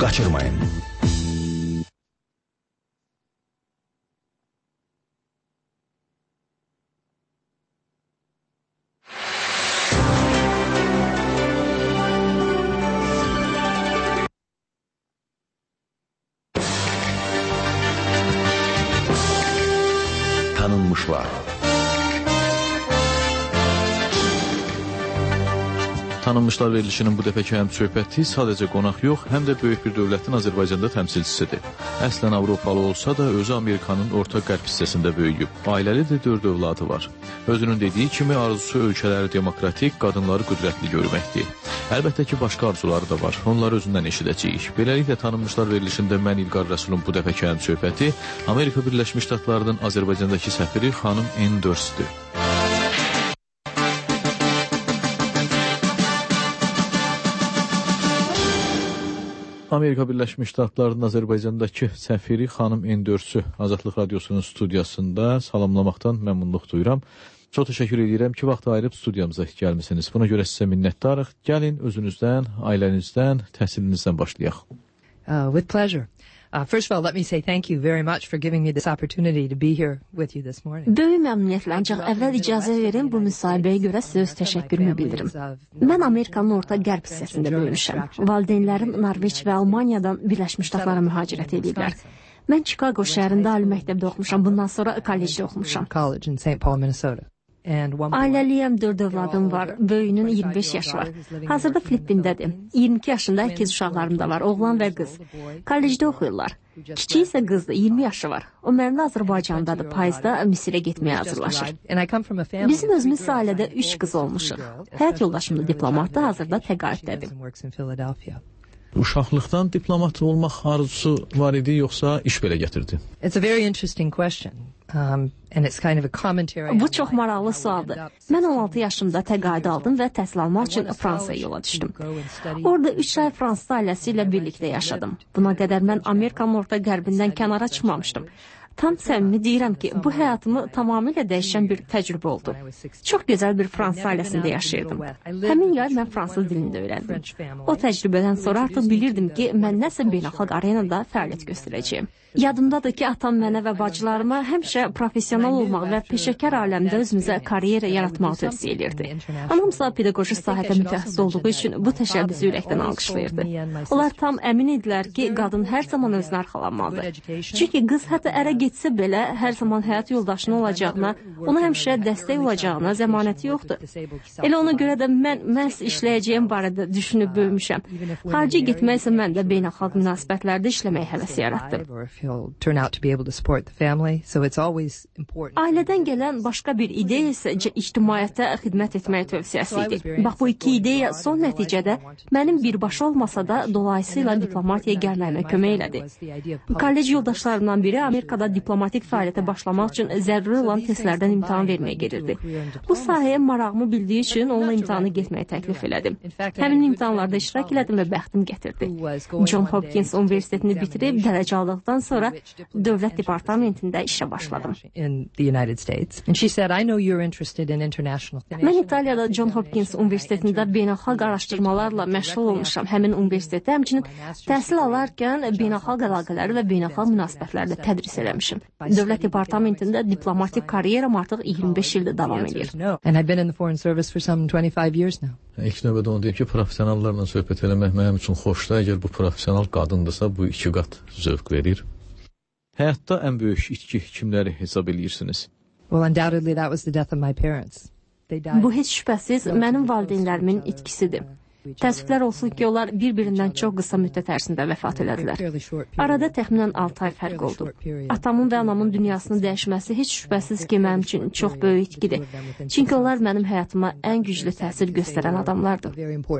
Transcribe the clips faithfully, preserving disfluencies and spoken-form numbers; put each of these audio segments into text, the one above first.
Kaçırmayın. Tanınmışlar. Tanınmışlar verilişinin bu dəfəki həm söhbəti sadəcə qonaq yox, həm də böyük bir dövlətin Azərbaycanda təmsilçisidir. Əslən Avropalı olsa da özü Amerikanın orta qərb hissəsində böyüyüb. Ailəli də dörd övladı var. Özünün dediyi kimi arzusu ölkələri demokratik, qadınları qüdrətli görməkdir. Əlbəttə ki, başqa arzuları da var. Onları özündən eşidəcəyik. Beləliklə Tanınmışlar verilişində mən İlqar Rəsulun bu dəfəki həm söhbəti Amerika Birləşmiş Ştatlarının Azərbaycandakı səfiri xanım Ann Durst'dir. Amerika Birləşmiş Ştatlarının Azərbaycandakı səfiri xanım Ann Durst'ü Azadlıq Radiosunun studiyasında salamlamaqdan məmnunluq duyuram. Çox təşəkkür edirəm ki, vaxt ayırıb studiyamıza gəlmisiniz. Buna görə sizə minnətdarıq. Gəlin özünüzdən, ailənizdən, təhsilinizdən başlayaq. Uh, with pleasure. Uh, first of all, let me say thank you very much for giving me this opportunity to be here with you this morning. Böyük məmnuniyyətlə, ancaq əvvəl icazə verin bu müsahibəyə görə sizə öz təşəkkürümü bildirim. Mən Amerikanın orta qərb hissəsində böyümüşəm. Valideynlərim Norveç və Almaniyadan Birləşmiş Ştatlara mühacirət ediblər. Mən Chicago şəhərində ali məktəbdə oxumuşam, bundan sonra kollecdə oxumuşam. College in Saint Paul, Minnesota. Ailəliyəm, dörd övladım var, böyüyünün iyirmi beş yaşı var. Hazırda Filippindədir. iyirmi iki yaşında ikiz uşaqlarım da var, oğlan və qız. Kollecdə oxuyurlar. Kiçik isə qızdır, iyirmi yaşı var. O mənimlə Azərbaycandadır, payızda Misirə getməyə hazırlaşır. Bizim özümüz ailədə üç qız olmuşuq. Həyat yoldaşım da diplomatdır, hazırda təqaüddədir. Uşaqlıqdan diplomat olmaq arzusu var idi, yoxsa iş belə gətirdi? It's a very interesting question. Um, and it's kind of a commentary. Bu çox maraqlı sualdır. Mən on altı yaşımda təqaüd aldım və təhsil almaq üçün Fransaya yola düşdüm. Orada üç ay Fransız ailəsi ilə birlikdə yaşadım. Buna qədər mən Amerikanın orta qərbindən kənara çıxmamışdım. Tam səmimi deyirəm ki, bu həyatımı tamamilə dəyişən bir təcrübə oldu. Çox gözəl bir Fransız ailəsində yaşayırdım. Həmin yay mən fransız dilini də öyrəndim. O təcrübədən sonra artıq bilirdim ki, mən nəsə beynəlxalq arenada fəaliyyət göstərəcəyim. Yadımdadır ki, atam mənə və bacılarıma həmişə professional olmaq və peşəkar aləmdə özümüzə karyera yaratmağı tövsiyə edirdi. Anamsa pedaqoji sahədə mütəxəssis olduğu üçün bu təşəbbüsü ürəkdən alqışlayırdı. Onlar tam əmin idilər ki, qadın hər zaman özünə arxalanmalıdır. Çünki qız hətta ərə getsə belə hər zaman həyat yoldaşına olacağına, ona həmişə dəstək olacağına zəmanəti yoxdur. Elə ona görə də mən məhz işləyəcəyim barədə düşünüb böyümüşəm. Xarici getmək isə məndə beynəlxalq münasibətlərdə işləməyə həvəs yaratdı. Turn out to be able to support the family, so it's always important. Ailədən gələn başqa bir ideya isə ictimaiyyətə xidmət etmək tövsiyəsi idi. Bax, bu iki ideya son nəticədə mənim birbaşa olmasa da dolayısıyla diplomatiyaya gəlməyimə kömək elədi. Kollec yoldaşlarımdan biri Amerikada diplomatik fəaliyyətə başlamaq üçün zəruri olan testlərdən imtahan verməyə gedirdi. Bu sahəyə marağımı bildiyi üçün onunla imtahanı getməyə təklif elədim. Həmin imtahanlarda iştirak elədim və bəxtim gətirdi. John Hopkins Universitetini bitirib dərəcə aldıqdan sonra sonra dövlət departamentində işə başladım. Mən İtaliyada John Hopkins Universitetində beynəlxalq araşdırmalarla məşğul olmuşam. Həmin universitetdə həmçinin təhsil alarkən beynəlxalq əlaqələri və beynəlxalq münasibətlərdə tədris eləmişim. Dövlət departamentində diplomatik karyeram artıq iyirmi beş ildir davam edir. İlk növbədə onu deyim ki, professionallarla söhbət eləmək mənim üçün xoşdur. Əgər bu professional qadındırsa, bu iki qat zövq verir. Həyatda ən böyük itki kimləri hesab edirsiniz? Well, undoubtedly that was the death of my parents. Bu heç şübhəsiz mənim valideynlərimin itkisidir. Təəssüflər olsun ki, onlar bir-birindən çox qısa müddət ərzində vəfat elədilər. Arada təxminən altı ay fərq oldu. Atamın və anamın dünyasını dəyişməsi heç şübhəsiz ki, mənim üçün çox böyük itkidir. Çünki onlar mənim həyatıma ən güclü təsir göstərən adamlardır.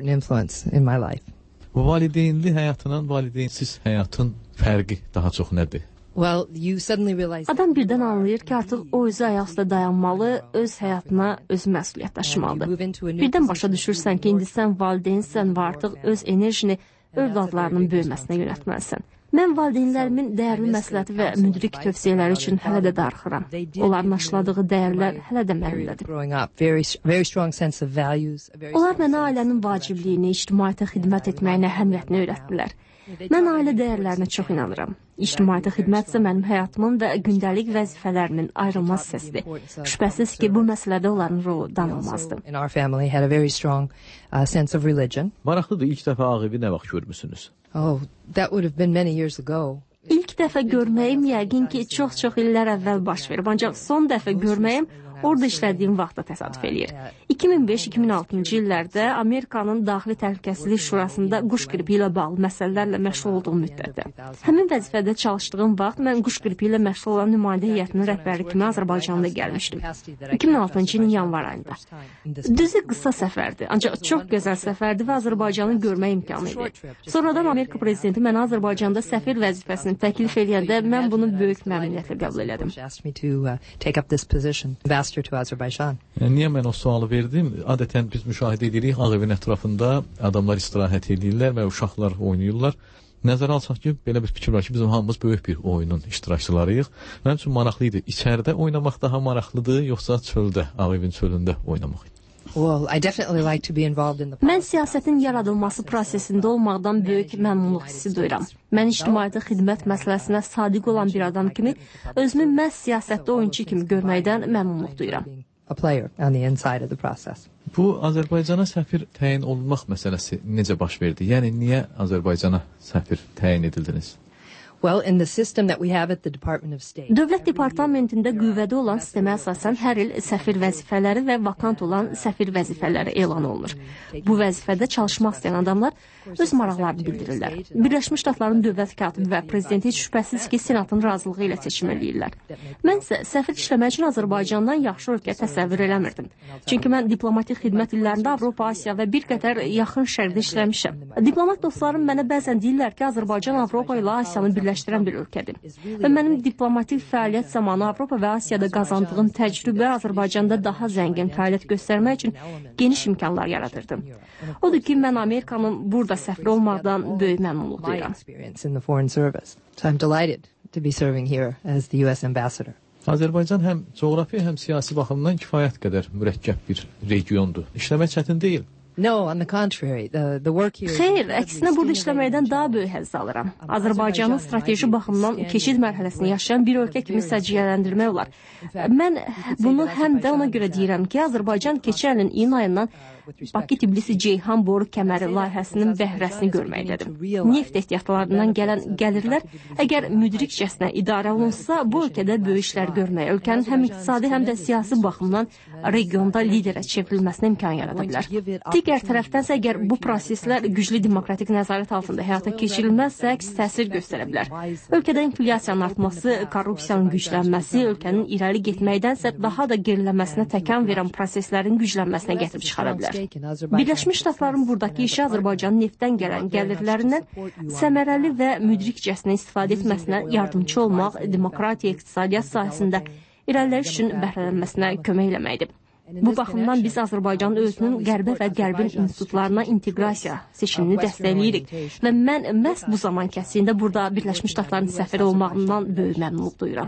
Valideynli həyatla valideynsiz həyatın fərqi daha çox nədir? Well, you suddenly realize Adam birdən anlayır ki, artıq o özü ayaq üstə dayanmalı, öz həyatına öz məsuliyyət daşımalıdır. Birdən başa düşürsən ki, indi sən valideynsən və artıq öz enerjini övladlarının böyüməsinə yönəltməlisən. Mən valideynlərimin dəyərli məsləhəti və müdrik tövsiyələri üçün hələ də darıxıram. Onların aşıladığı dəyərlər hələ də mənimlədir. Onlar mənə ailənin vacibliyini, ictimaiyyətə xidmət etməyin əhəmiyyətini öyrətdilər. Mən ailə dəyərlərinə çox inanıram. İctimaiyyətə xidmət isə mənim həyatımın və gündəlik vəzifələrinin ayrılmaz hissəsidir. Şübhəsiz ki, bu məsələdə onların rolu danılmazdı. Maraqlıdır, ilk dəfə Ağ Evi nə vaxt görmüsünüz? Oh, that would have been many years ago. İlk dəfə görməyim yəqin ki, çox-çox illər əvvəl baş verib, ancaq son dəfə görməyim orada işlədiyim vaxtda təsadüf eləyir. iki min beş iki min altıncı illərdə Amerikanın Daxili Təhlükəsizlik Şurasında quş qripi ilə bağlı məsələlərlə məşğul olduğum müddətdə. Həmin vəzifədə çalışdığım vaxt mən quş qripi ilə məşğul olan nümayəndə heyətinin rəhbəri kimi Azərbaycanda gəlmişdim. iki min altıncı ilin yanvar ayında. Düzü qısa səfərdir, ancaq çox gözəl səfərdir və Azərbaycanı görmək imkanı idi. Sonradan Amerika prezidenti mənə Azərbaycanda səfir vəzifəsini təklif eləyəndə mən bunu böyük məmnuniyyətlə qəbul elədim. Niyə mən o sualı verdim? Adətən biz müşahidə edirik, Ağ Evin ətrafında adamlar istirahət edirlər və uşaqlar oynayırlar. Nəzərə alsaq ki, belə bir fikir var ki, bizim hamımız böyük bir oyunun iştirakçılarıyıq. Mənim üçün maraqlı idi. İçəridə oynamaq daha maraqlıdır, yoxsa çöldə, Ağ Evin çölündə oynamaq? Well, I definitely like to be involved in the Mən siyasətin yaradılması prosesində olmaqdan böyük məmnunluq hissi duyuram. Mən ictimaiyyətə xidmət məsələsinə sadiq olan bir adam kimi özümü məhz siyasətdə oyunçu kimi görməkdən məmnunluq duyuram. A player on the inside of the process. Bu Azərbaycana səfir təyin olunmaq məsələsi necə baş verdi? Yəni niyə Azərbaycana səfir təyin edildiniz? Well, in the system that we have at the Department of State. Dövlət Departamentində qüvvədə olan sistemə əsasən hər il səfir vəzifələri və vakant olan səfir vəzifələri elan olunur. Bu vəzifədə çalışmaq istəyən adamlar öz maraqlarını bildirirlər. Birləşmiş Ştatların dövlət katibi və prezidenti heç şübhəsiz ki, senatın razılığı ilə seçim eləyirlər. Mən isə səfir işləmək üçün Azərbaycandan yaxşı ölkə təsəvvür eləmirdim. Çünki mən diplomatik xidmət illərində Avropa, Asiya və bir qədər yaxın şərqdə işləmişəm. Diplomat dostlarım mənə bəzən deyirlər ki, Azərbaycan Avropa ilə Asiyanı birləşdirən bir ölkədir. Və mənim diplomatik fəaliyyət zamanı Avropa və Asiyada qazandığım təcrübə Azərbaycanda daha zəngin fəaliyyət göstərmək üçün geniş imkanlar yaradırdım. Odur ki, mən Amerikanın burada səfir olmaqdan böyük məmnunluq duyuram. So I'm delighted to be serving here as the U S ambassador. Azərbaycan həm coğrafi, həm siyasi baxımdan kifayət qədər mürəkkəb bir regiondur. İşləmək çətin deyil. No, on the contrary, the the work here. Xeyr, əksinə burada işləməkdən daha böyük həzz alıram. Azərbaycanın strateji baxımdan keçid mərhələsini yaşayan bir ölkə kimi səciyyələndirmək olar. Mən bunu həm də ona görə deyirəm ki, Azərbaycan keçən ilin iyun ayından Bakı-Tbilisi-Ceyhan boru kəməri layihəsinin bəhrəsini görməkdədir. Neft ehtiyatlarından gələn gəlirlər əgər müdrikcəsinə idarə olunsa, bu ölkədə böyük işlər görmək, ölkənin həm iqtisadi, həm də siyasi baxımdan regionda liderə çevrilməsinə imkan yarada bilər. Digər tərəfdənsə, əgər bu proseslər güclü demokratik nəzarət altında həyata keçirilməzsə, əks təsir göstərə bilər. Ölkədə inflyasiyanın artması, korrupsiyanın güclənməsi, ölkənin irəli getməkdənsə daha da geriləməsinə təkan verən proseslərin güclənməsinə gətirib çıxara bilər. Birləşmiş Ştatların buradakı işi Azərbaycanın neftdən gələn gəlirlərindən səmərəli və müdrikcəsinə istifadə etməsinə yardımcı olmaq, demokratiya, iqtisadiyyat sahəsində irəliləyiş üçün bəhrələnməsinə kömək eləməkdir. Bu baxımdan biz Azərbaycanın özünün qərbə və qərbin institutlarına inteqrasiya seçimini dəstəkləyirik və mən məhz bu zaman kəsiyində burada Birləşmiş Ştatların səfiri olmağından böyük məmnunluq duyuram.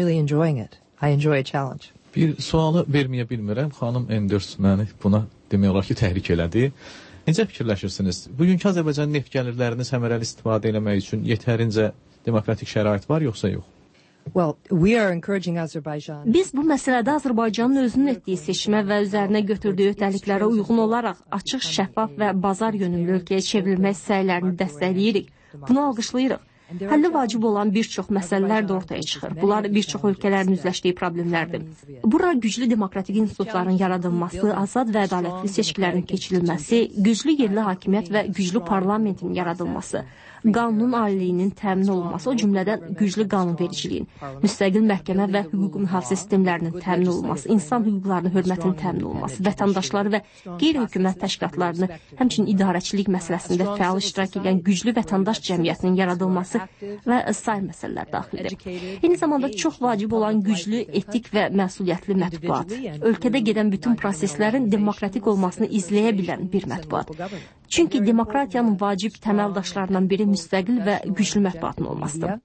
Bir sualı verməyə bilmirəm. Xanım Enders məni buna demək olar ki, təhrik elədi. Necə fikirləşirsiniz? Bugünkü Azərbaycan neft gəlirlərini səmərəli istifadə etmək üçün yetərincə demokratik şərait var, yoxsa yox? Well, we are encouraging Azerbaijan. Biz bu məsələdə Azərbaycanın özünün etdiyi seçimə və üzərinə götürdüyü öhdəliklərə uyğun olaraq açıq, şəffaf və bazar yönümlü ölkəyə çevrilmək səylərini dəstəkləyirik. Bunu alqışlayırıq. Həlli vacib olan bir çox məsələlər də ortaya çıxır. Bunlar bir çox ölkələrin üzləşdiyi problemlərdir. Bura güclü demokratik institutların yaradılması, azad və ədalətli seçkilərin keçirilməsi, güclü yerli hakimiyyət və güclü parlamentin yaradılması, qanunun aliliyinin təmin olunması, o cümlədən güclü qanunvericiliyin, müstəqil məhkəmə və hüquq mühafizə sistemlərinin təmin olunması, insan hüquqlarının hörmətinin təmin olunması, vətəndaşları və qeyri-hökumət təşkilatlarını, həmçinin idarəçilik məsələsində fəal iştirak edən güclü vətəndaş cəmiyyətinin yaradılması və sair məsələlər daxildir. Eyni zamanda çox vacib olan güclü, etik və məsuliyyətli mətbuat, ölkədə gedən bütün proseslərin demokratik olmasını izləyə bilən bir mətbuat. Çünki demokratiyanın vacib təməl daşlarından biri müstəqil və güclü mətbuatın olmasıdır.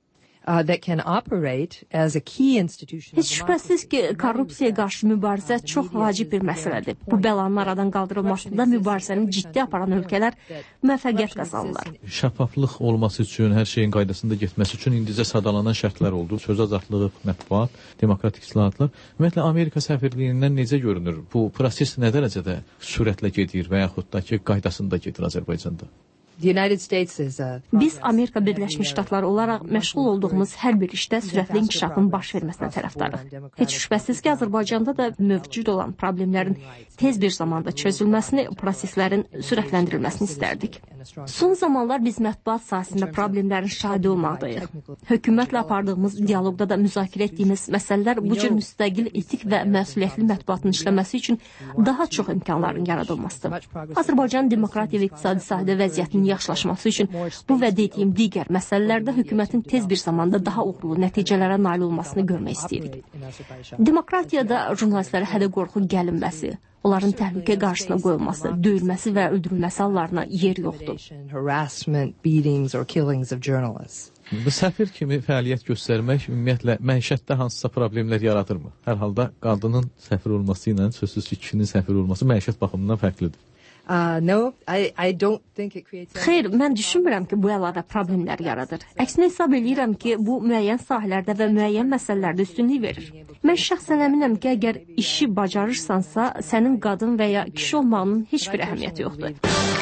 Uh, that can operate as a key institution. Heç şübhəsiz ki, korrupsiyaya qarşı mübarizə çox vacib bir məsələdir. Bu bəlanın aradan qaldırılmasında mübarizəni ciddi aparan ölkələr müvəffəqiyyət qazanırlar. Şəffaflıq olması üçün, hər şeyin qaydasında getməsi üçün indicə sadalanan şərtlər oldu. Söz azadlığı, mətbuat, demokratik islahatlar. Ümumiyyətlə, Amerika səfirliyindən necə görünür? Bu proses nə dərəcədə sürətlə gedir və yaxud da ki, qaydasında gedir Azərbaycanda? The United States is a... Biz Amerika Birləşmiş Ştatları olaraq məşğul olduğumuz hər bir işdə sürətli inkişafın baş verməsinə tərəfdarıq. Heç şübhəsiz ki, Azərbaycanda da mövcud olan problemlərin tez bir zamanda çözülməsini, proseslərin sürətləndirilməsini istərdik. Son zamanlar biz mətbuat sahəsində problemlərin şahidi olmaqdayıq. Hökumətlə apardığımız dialoqda da müzakirə etdiyimiz məsələlər bu cür müstəqil, etik və məsuliyyətli mətbuatın işləməsi üçün daha çox imkanların yaradılmasıdır. Azərbaycan demokratiya və iqtisadi sahədə vəziyyətinin yaxşılaşması üçün bu və dediyim digər məsələlərdə hökumətin tez bir zamanda daha uğurlu nəticələrə nail olmasını görmək istəyirik. Demokratiyada jurnalistlərə hədə-qorxu gəlinməsi, onların təhlükə qarşısına qoyulması, döyülməsi və öldürülməsi hallarına yer yoxdur. Bu səfir kimi fəaliyyət göstərmək ümumiyyətlə məişətdə hansısa problemlər yaradırmı? Hər halda qadının səfir olması ilə sözsüz ki, kişinin səfir olması məişət baxımından fərqlidir. Uh, no, I, I don't think it creates... Xeyr, mən düşünmürəm ki, bu əlavə problemlər yaradır. Əksinə hesab edirəm ki, bu müəyyən sahələrdə və müəyyən məsələlərdə üstünlük verir. Mən şəxsən əminəm ki, əgər işi bacarırsansa, sənin qadın və ya kişi olmağının heç bir əhəmiyyəti yoxdur.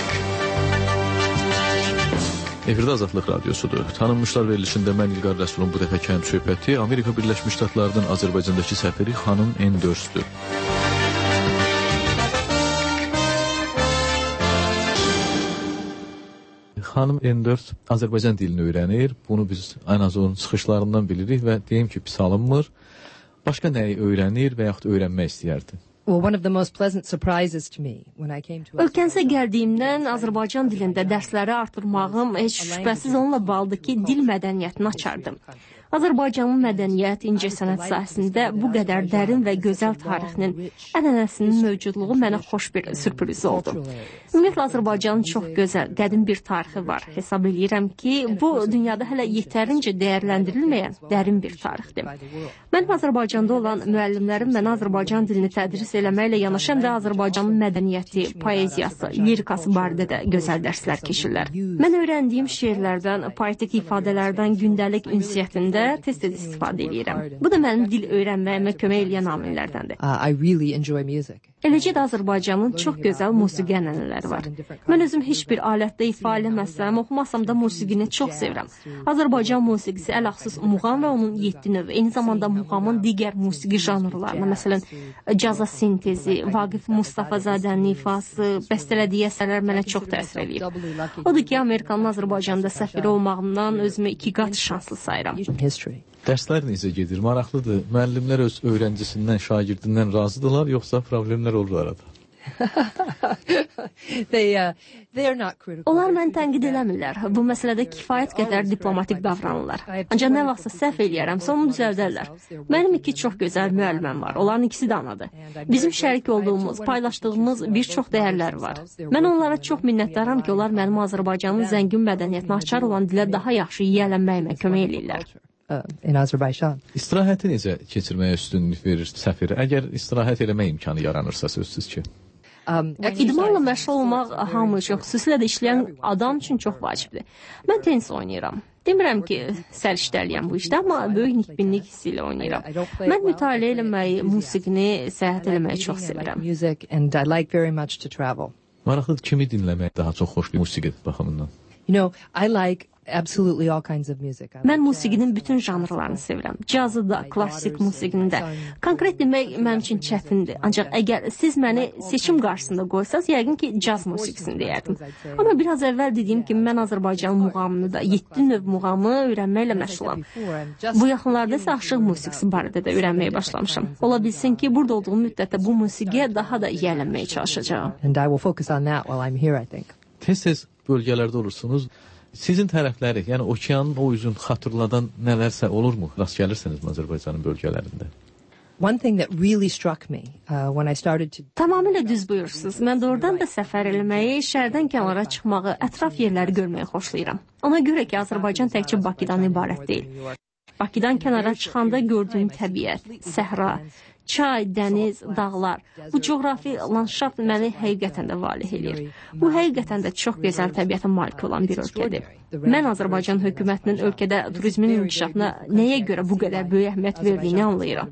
Efirdə Azadlıq Radiosudur. Tanınmışlar verilişində mən İlqar Rəsulun bu dəfəki həmsöhbəti Amerika Birləşmiş Ştatlarının Azərbaycandakı səfiri xanım Enders'dür. Xanım Enders Azərbaycan dilini öyrənir. Bunu biz ən az onun çıxışlarından bilirik və deyim ki, pis alınmır. Başqa nəyi öyrənir və yaxud öyrənmək istəyərdi? Well, one of the most pleasant surprises to me when I came to Ölkənizə gəldiyimdən Azərbaycan dilində dərsləri artırmağım heç şübhəsiz onunla bağlıdır ki, dil mədəniyyətini açardım. Azərbaycanın mədəniyyət, incəsənət sahəsində bu qədər dərin və gözəl tarixinin, ənənəsinin mövcudluğu mənə xoş bir sürpriz oldu. Ümumiyyətlə, Azərbaycanın çox gözəl, qədim bir tarixi var. Hesab edirəm ki, bu dünyada hələ yetərincə dəyərləndirilməyən dərin bir tarixdir. Mən Azərbaycanda olan müəllimlərim mənə Azərbaycan dilini tədris eləməklə yanaşı, həm də Azərbaycanın mədəniyyəti, poeziyası, lirikası barədə də gözəl dərslər keçirlər. Mən öyrəndiyim şeirlərdən, poetik ifadələrdən gündəlik ünsiyyətində tez-tez istifadə edirəm. Bu da mənim dil öyrənməyimə kömək eləyən amillərdəndir. Uh, I really enjoy music. Eləcə də Azərbaycanın çox gözəl musiqi ənənələri var. Mən özüm heç bir alətdə ifa eləməsəm, oxumasam da musiqini çox sevirəm. Azərbaycan musiqisi ələxsus muğam və onun yeddi növü, eyni zamanda muğamın digər musiqi janrlarına, məsələn, caza sintezi, Vaqif Mustafazadənin ifası, bəstələdiyi əsərlər mənə çox təsir eləyib. Odur ki, Amerikanın Azərbaycanda səfiri olmağımdan özümü iki qat şanslı sayıram. Dərslər necə gedir? Maraqlıdır. Müəllimlər öz öyrəncisindən, şagirdindən razıdırlar, yoxsa problemlər olur arada? they, uh, they are not critical. Onlar məni tənqid eləmirlər. Bu məsələdə kifayət qədər diplomatik davranırlar. Ancaq nə vaxtsa səhv eləyərəmsə onu düzəldərlər. Mənim iki çox gözəl müəlliməm var. Onların ikisi də anadır. Bizim şərik olduğumuz, paylaşdığımız bir çox dəyərlər var. Mən onlara çox minnətdaram ki, onlar mənim Azərbaycanın zəngin mədəniyyətinə açar olan dilə daha yaxşı yiyələnməyimə kömək eləyirlər. Uh, in Azərbaycan. İstirahəti necə keçirməyə üstünlük verir səfir? Əgər istirahət eləmə imkanı yaranırsa sözsüz ki. Um, İdmanla məşğul olmaq hamı üçün, xüsusilə də işləyən adam üçün çox vacibdir. Mən tenis oynayıram. Demirəm ki, səriştəliyəm bu işdə, amma böyük nikbinlik hissi ilə oynayıram. Mən mütaliə eləməyi, musiqini, səyahət eləməyi çox sevirəm. Maraqlıdır, kimi dinləmək daha çox xoş bir musiqi baxımından? You know, I like absolutely all kinds of music. Mən musiqinin bütün janrlarını sevirəm. Cazı da, klassik musiqini də. Konkret demək mənim üçün çətindir. Ancaq əgər siz məni seçim qarşısında qoysaz, yəqin ki, caz musiqisini deyərdim. Amma biraz əvvəl dediyim kimi, mən Azərbaycan muğamını da, yeddi növ muğamı öyrənməklə məşğulam. Bu yaxınlarda isə aşıq musiqisi barədə də öyrənməyə başlamışam. Ola bilsin ki, burada olduğum müddətdə bu musiqiyə daha da yiyələnməyə çalışacağam. And I will focus on that while I'm here, I think. Tez-tez bölgələrdə olursunuz. Sizin tərəfləri, yəni okeanın o üzün xatırladan nələrsə olurmu? Rast gəlirsiniz Azərbaycanın bölgələrində? One thing that really struck me uh, when I started to... Tamamilə düz buyursunuz. Mən doğrudan da səfər eləməyi, şəhərdən kənara çıxmağı, ətraf yerləri görməyi xoşlayıram. Ona görə ki, Azərbaycan təkcə Bakıdan ibarət deyil. Bakıdan kənara çıxanda gördüyüm təbiət, səhra, çay, dəniz, dağlar. Bu coğrafi landşaft məni həqiqətən də valeh eləyir. Bu həqiqətən də çox gözəl təbiətə malik olan bir ölkədir. Mən Azərbaycan hökumətinin ölkədə turizmin inkişafına nəyə görə bu qədər böyük əhəmiyyət verdiyini anlayıram.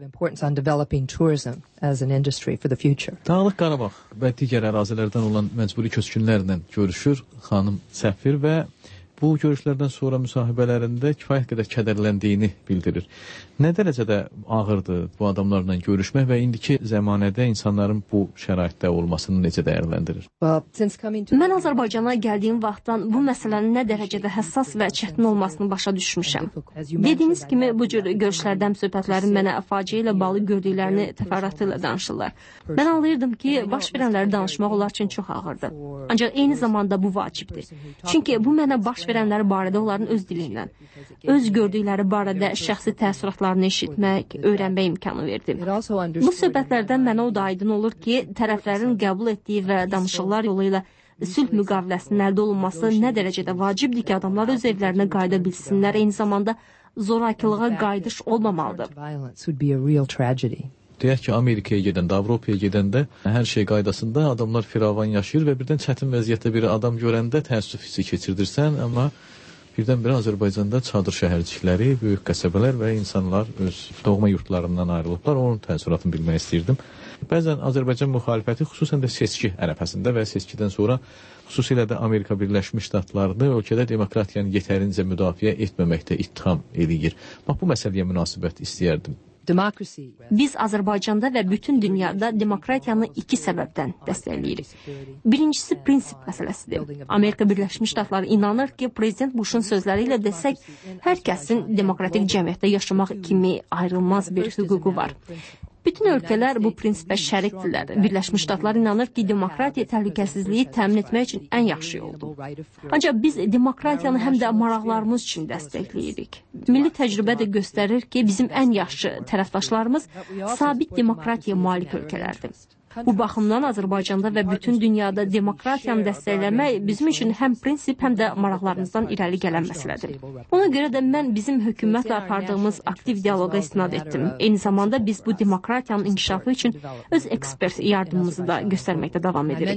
Dağlıq Qarabağ və digər ərazilərdən olan məcburi köçkünlərlə görüşür xanım Səfir və bu görüşlərdən sonra müsahibələrində kifayət qədər kədərləndiyini bildirir. Nə dərəcədə ağırdır bu adamlarla görüşmək və indiki zəmanədə insanların bu şəraitdə olmasını necə dəyərləndirir? Mən Azərbaycana gəldiyim vaxtdan bu məsələnin nə dərəcədə həssas və çətin olmasını başa düşmüşəm. Dediyiniz kimi bu cür görüşlərdən söhbətlərin mənə faciə ilə bağlı gördüklərini təfərrüatı ilə danışırlar. Mən anlayırdım ki, baş verənləri danışmaq onlar üçün çox ağırdır. Ancaq eyni zamanda bu vacibdir. Çünki bu mənə baş verənləri barədə onların öz dilindən, öz gördükləri barədə şəxsi təəssüratlarını eşitmək, öyrənmək imkanı verdi. Bu söhbətlərdən mənə o da aydın olur ki, tərəflərin qəbul etdiyi və danışıqlar yolu ilə sülh müqaviləsinin əldə olunması nə dərəcədə vacibdir ki, adamlar öz evlərinə qayıda bilsinlər, eyni zamanda zorakılığa qayıdış olmamalıdır. Deyək ki, Amerikaya gedəndə, Avropaya gedəndə hər şey qaydasında adamlar firavan yaşayır və birdən çətin vəziyyətdə bir adam görəndə təəssüf hissi keçirdirsən, amma birdən-birə Azərbaycanda çadır şəhərcikləri, böyük qəsəbələr və insanlar öz doğma yurtlarından ayrılıblar. Onun təəssüratını bilmək istəyirdim. Bəzən Azərbaycan müxalifəti xüsusən də seçki ərəfəsində və seçkidən sonra xüsusilə də Amerika Birləşmiş Ştatlarını ölkədə demokratiyanı yetərincə müdafiə etməməkdə ittiham eləyir. Bax, bu məsələyə münasibət istəyərdim. Biz Azərbaycanda və bütün dünyada demokratiyanı iki səbəbdən dəstəkləyirik. Birincisi prinsip məsələsidir. Amerika Birləşmiş Ştatları inanır ki, Prezident Bush'un sözləri ilə desək, hər kəsin demokratik cəmiyyətdə yaşamaq kimi ayrılmaz bir hüququ var. Bütün ölkələr bu prinsipə şərikdirlər. Birləşmiş Ştatlar inanır ki, demokratiya təhlükəsizliyi təmin etmək üçün ən yaxşı yoldur. Ancaq biz demokratiyanı həm də maraqlarımız üçün dəstəkləyirik. Milli təcrübə də göstərir ki, bizim ən yaxşı tərəfdaşlarımız sabit demokratiyaya malik ölkələrdir. Bu baxımdan Azərbaycanda və bütün dünyada demokratiyanı dəstəkləmək bizim üçün həm prinsip, həm də maraqlarımızdan irəli gələn məsələdir. Ona görə də mən bizim hökumətlə apardığımız aktiv dialoqa istinad etdim. Eyni zamanda biz bu demokratiyanın inkişafı üçün öz ekspert yardımımızı da göstərməkdə davam edirik.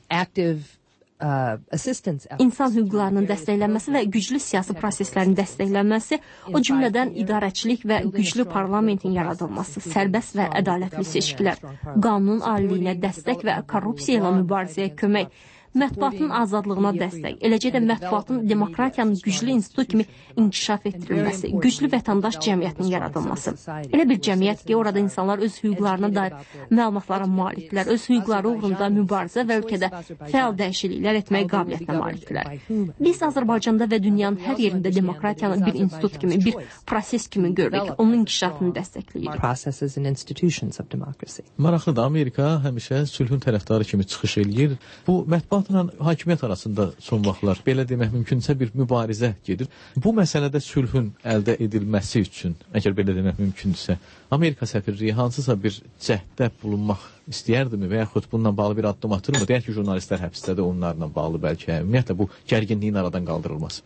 İnsan hüquqlarının dəstəklənməsi və güclü siyasi proseslərin dəstəklənməsi, o cümlədən idarəçilik və güclü parlamentin yaradılması, sərbəst və ədalətli seçkilər, qanunun aliliyinə dəstək və korrupsiya ilə mübarizəyə kömək, mətbuatın azadlığına dəstək, eləcə də mətbuatın demokratiyanın güclü institut kimi inkişaf etdirilməsi, güclü vətəndaş cəmiyyətinin yaradılması. Elə bir cəmiyyət ki, orada insanlar öz hüquqlarına dair məlumatlara malikdirlər, öz hüquqları uğrunda mübarizə və ölkədə fəal dəyişikliklər etmək qabiliyyətinə malikdirlər. Biz Azərbaycanda və dünyanın hər yerində demokratiyanı bir institut kimi, bir proses kimi görürük, onun inkişafını dəstəkləyirik. Maraqlıdır, Amerika həmişə sülhün tərəfdarı kimi çıxış eləyir. Bu mətbuat hakimiyyət arasında son vaxtlar, belə demək mümkünsə, bir mübarizə gedir. Bu məsələdə sülhün əldə edilməsi üçün, əgər belə demək mümkündürsə, Amerika səfirliyi hansısa bir cəhddə bulunmaq istəyərdimi və yaxud bununla bağlı bir addım atırmı? Deyək ki, jurnalistlər həbsdədir, onlarla bağlı bəlkə, ümumiyyətlə bu gərginliyin aradan qaldırılması.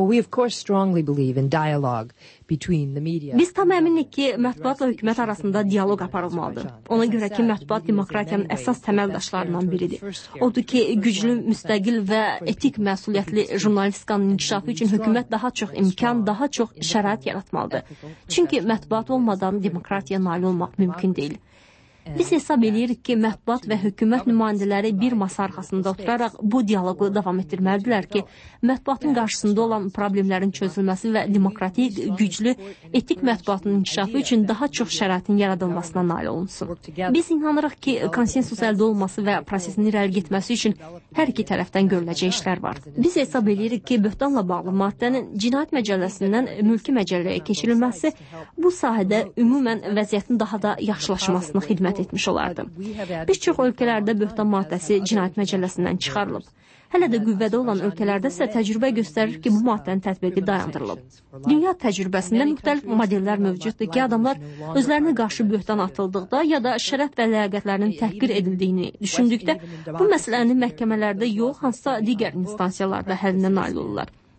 Biz tam əminik ki, mətbuatla hökumət arasında dialoq aparılmalıdır. Ona görə ki, mətbuat demokratiyanın əsas təməl daşlarından biridir. Odur ki, güclü, müstəqil və etik məsuliyyətli jurnalistikanın inkişafı üçün hökumət daha çox imkan, daha çox şərait yaratmalıdır. Çünki mətbuat olmadan demokratiya nail olmaq mümkün deyil. Biz hesab edirik ki, mətbuat və hökumət nümayəndələri bir masa arxasında oturaraq bu dialoqu davam etdirməlidirlər ki, mətbuatın qarşısında olan problemlərin çözülməsi və demokratik, güclü, etik mətbuatın inkişafı üçün daha çox şəraitin yaradılmasına nail olunsun. Biz inanırıq ki, konsensus əldə olması və prosesin irəli getməsi üçün hər iki tərəfdən görüləcək işlər var. Biz hesab edirik ki, böhtanla bağlı maddənin cinayət məcəlləsindən mülki məcəlləyə keçirilməsi bu sahədə ümumən vəziyyətin daha da yaxşılaşmasına xidmət etmiş olardı. Bir çox ölkələrdə böhtan maddəsi cinayət məcəlləsindən çıxarılıb. Hələ də qüvvədə olan ölkələrdə isə təcrübə göstərir ki, bu maddənin tətbiqi dayandırılıb. Dünya təcrübəsində müxtəlif modellər mövcuddur ki, adamlar özlərinə qarşı böhtan atıldıqda ya da şərəf və ləyaqətlərinin təhqir edildiyini düşündükdə bu məsələni məhkəmələrdə yox, hansısa digər instansiyalarda həllinə nail olurlar.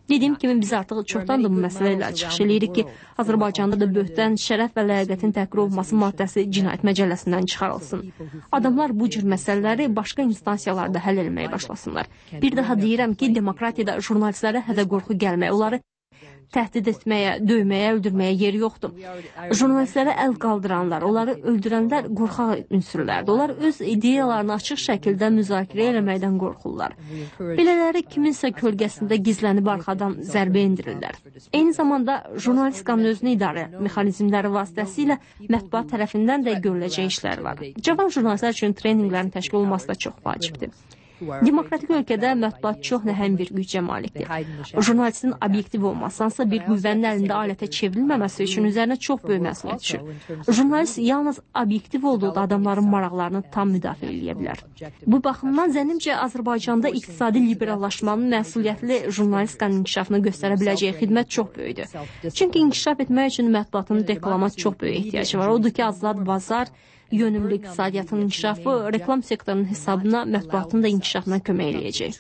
Dediyim kimi biz artıq çoxdandır bu məsələ ilə çıxış edirik ki, Azərbaycanda da böhtən, şərəf və ləyaqətin təhqir olunması maddəsi cinayət məcəlləsindən çıxarılsın. Adamlar bu cür məsələləri başqa instansiyalarda həll etməyə başlasınlar. Bir daha deyirəm ki, demokratiyada jurnalistlərə hədə qorxu gəlmək, onları təhdid etməyə, döyməyə, öldürməyə yeri yoxdur. Jurnalistlərə əl qaldıranlar, onları öldürənlər qorxaq ünsürlərdir. Onlar öz ideyalarını açıq şəkildə müzakirə eləməkdən qorxurlar. Belələri kiminsə kölgəsində gizlənib arxadan zərbə indirirlər. Eyni zamanda jurnalistikanın özünü idarə mexanizmləri vasitəsilə mətbuat tərəfindən də görüləcək işlər var. Cavan jurnalistlər üçün treninqlərin təşkil olunması da çox vacibdir. Demokratik ölkədə mətbuat çox nəhəng bir gücə malikdir. Jurnalistin obyektiv olması, hansısa bir qüvvənin əlində alətə çevrilməməsi üçün üzərinə çox böyük məsuliyyət düşür. Jurnalist yalnız obyektiv olduğu adamların maraqlarını tam müdafiə edə bilər. Bu baxımdan zənnimcə Azərbaycanda iqtisadi liberallaşmanın məsuliyyətli jurnalistikanın inkişafını göstərə biləcəyi xidmət çox böyükdür. Çünki inkişaf etmək üçün mətbuatın reklama çox böyük ehtiyacı var. Odur ki, azad bazar, yönümlü iqtisadiyyatın inkişafı reklam sektorunun hesabına mətbuatın da inkişafına kömək eləyəcək.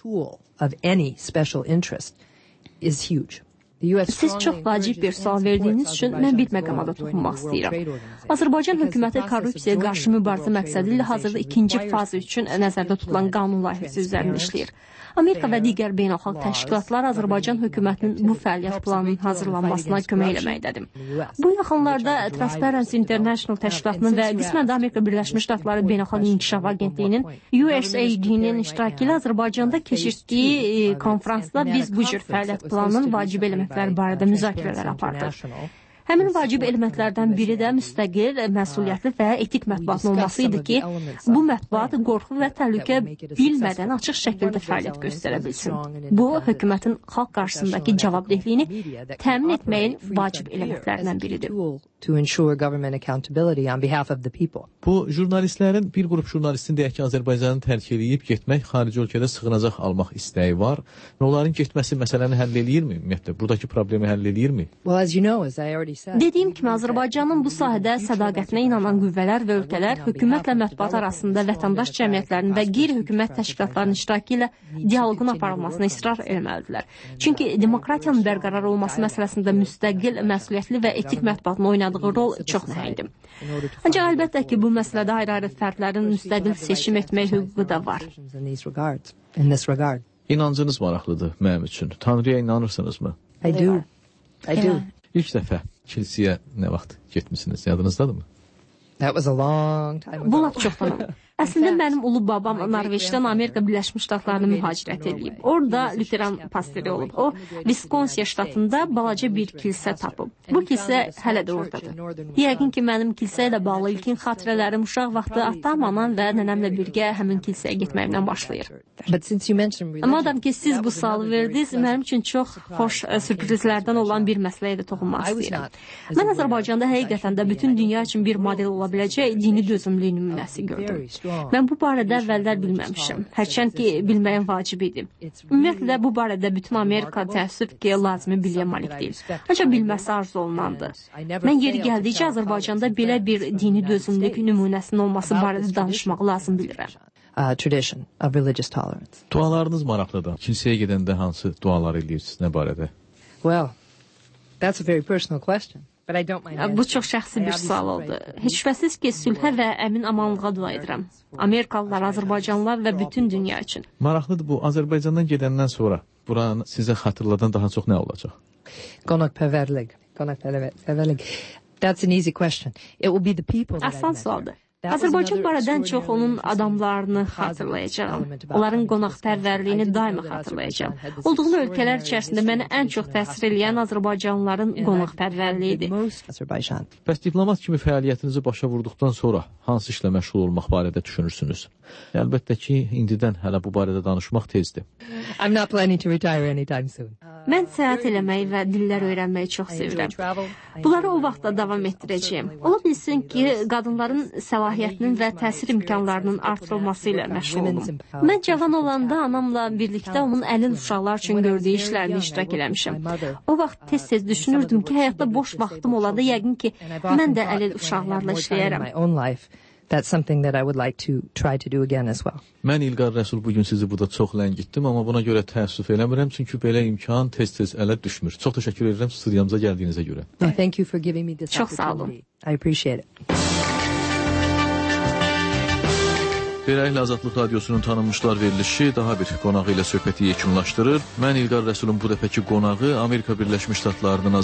Siz çox vacib bir sual verdiyiniz üçün mən bir məqamada toxunmaq istəyirəm. Azərbaycan hökuməti korrupsiyaya qarşı mübarizə məqsədi ilə hazırda ikinci faz üçün nəzərdə tutulan qanun layihəsi üzərində işləyir. Amerika və digər beynəlxalq təşkilatlar Azərbaycan hökumətinin bu fəaliyyət planının hazırlanmasına kömək eləməkdədir. Bu yaxınlarda Transparency International təşkilatının və qismən də Amerika Birləşmiş Ştatları Beynəlxalq İnkişaf Agentliyinin U S A I D-nin iştirakı ilə Azərbaycanda keçirdiyi konfransda biz bu cür fəaliyyət planının vacib elementləri barədə müzakirələr apardıq. Həmin vacib elementlərdən biri də müstəqil, məsuliyyətli və etik mətbuatın olması idi ki, bu mətbuat qorxu və təhlükə bilmədən açıq şəkildə fəaliyyət göstərə bilsin. Bu, hökumətin xalq qarşısındakı cavabdehliyini təmin etməyin vacib elementlərindən biridir. Bu, jurnalistlərin, bir qrup jurnalistin deyək ki, Azərbaycanı tərk edib getmək, xarici ölkədə sığınacaq almaq istəyi var və onların getməsi məsələni həll eləyirmi? Ümumiyyətlə, buradakı problemi həll eləyirmi? Dediyim kimi, Azərbaycanın bu sahədə sədaqətinə inanan qüvvələr və ölkələr hökumətlə mətbuat arasında vətəndaş cəmiyyətlərinin və qeyri-hökumət təşkilatlarının iştirakı ilə dialoqun aparılmasına israr etməlidirlər. Çünki demokratiyanın bərqərar olması məsələsində müstəqil, məsuliyyətli və etik mətbuatın oynadığı rol çox nəhəngdir. Ancaq əlbəttə ki, bu məsələdə ayrı-ayrı fərdlərin müstəqil seçim etmək hüququ da var. İnancınız maraqlıdır mənim üçün. Tanrıya inanırsınızmı? I do. I do. İlk dəfə kilsəyə nə vaxt getmisiniz? Yadınızdadırmı? That was a long time ago. Bu lap çoxdan. Əslində mənim ulu babam Norveçdən Amerika Birləşmiş Ştatlarına mühacirət edib. Orada Lüteran pastiri olub. O, Viskonsiya ştatında balaca bir kilsə tapıb. Bu kilsə hələ də oradadır. Yəqin ki, mənim kilsə ilə bağlı ilkin xatirələrim uşaq vaxtı atam, anam və nənəmlə birgə həmin kilsəyə getməyimdən başlayır. Madam ki, siz bu sualı verdiniz, mənim üçün çox xoş sürprizlərdən olan bir məsələyə də toxunmaq istəyirəm. Mən Azərbaycanda həqiqətən də bütün dünya üçün bir model ola biləcək dini dözümlü nümunəsi gördüm. Mən bu barədə əvvəllər bilməmişim. Hərçənd ki, bilməyin vacib idi. Ümumiyyətlə, bu barədə bütün Amerika təəssüf ki, lazımi biliyə malik deyil. Ancaq bilməsi arzu olunandır. Mən yeri gəldikcə Azərbaycanda belə bir dini dözümlük nümunəsinin olması barədə danışmaq lazım bilirəm. Uh, tradition of religious tolerance. Dualarınız maraqlıdır. Kilsəyə gedəndə hansı dualar edirsiniz, nə barədə? Well, that's a very personal question. But I don't mind. Bu çox şəxsi bir sual oldu. Heç şübhəsiz ki, sülhə və əmin amanlığa dua edirəm. Amerikalılar, Azərbaycanlılar və bütün dünya üçün. Maraqlıdır bu. Azərbaycandan gedəndən sonra buranı sizə xatırladan daha çox nə olacaq? Qonaqpərvərlik. Qonaqpərvərlik. That's an easy question. It will be the people that Asan sualdır. Azərbaycan barədən çox onun adamlarını xatırlayacağam. Onların qonaqpərvərliyini daima xatırlayacağam. Olduğum ölkələr içərisində mənə ən çox təsir edən Azərbaycanlıların qonaqpərvərliyidir. Bəs diplomat kimi fəaliyyətinizi başa vurduqdan sonra hansı işlə məşğul olmaq barədə düşünürsünüz? Əlbəttə ki, indidən hələ bu barədə danışmaq tezdir. I'm not planning to retire anytime soon. Mən səyahət eləməyi və dillər öyrənməyi çox sevirəm. Bunları o vaxtda davam etdirəcəyəm. Ola bilsin ki, qadınların səlahiyyətinin və təsir imkanlarının artırılması ilə məşğul olum. Mən cavan olanda anamla birlikdə onun əlil uşaqlar üçün gördüyü işlərini iştirak eləmişəm. O vaxt tez-tez düşünürdüm ki, həyatda boş vaxtım olanda yəqin ki, mən də əlil uşaqlarla işləyərəm. that's something that I would like to try to do again as well. Mən İlqar Rəsul bugün sizi burada çox ləngitdim, amma buna görə təəssüf eləmirəm, çünki belə imkan tez-tez ələ düşmür. Çox təşəkkür edirəm studiyamıza gəldiyinizə görə. Thank you for giving me this Çox sağ olun. opportunity. I appreciate it. Beləliklə Azadlıq Radiosunun tanınmışlar verilişi daha bir qonağı ilə söhbəti yekunlaşdırır. Mən İlqar Rəsulun bu dəfəki qonağı Amerika Birləşmiş Ştatlarının